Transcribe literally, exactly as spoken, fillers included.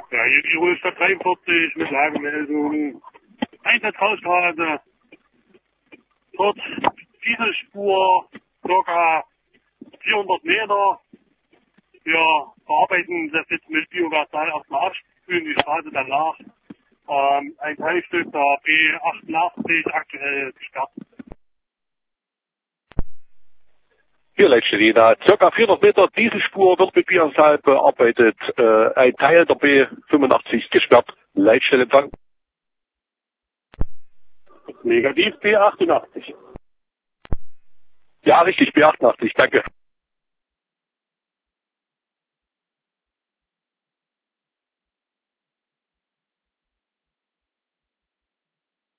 Ja, hier die Ruhestadt dreiundvierzig mit Lagemeldung. Einsatzhausstraße. Dort diese Spur, circa vierhundert Meter. Wir bearbeiten das jetzt mit Biogasal erstmal ab, spülen die Straße dann nach. Ähm, ein Teilstück der B achtundachtzig aktuell gesperrt. Hier Leitstelle, da circa vierhundert Meter Dieselspur wird mit Biogasal bearbeitet. Äh, ein Teil der B fünfundachtzig gesperrt. Leitstelle Empfang. Negativ B achtundachtzig. Ja, richtig, B achtundachtzig, danke.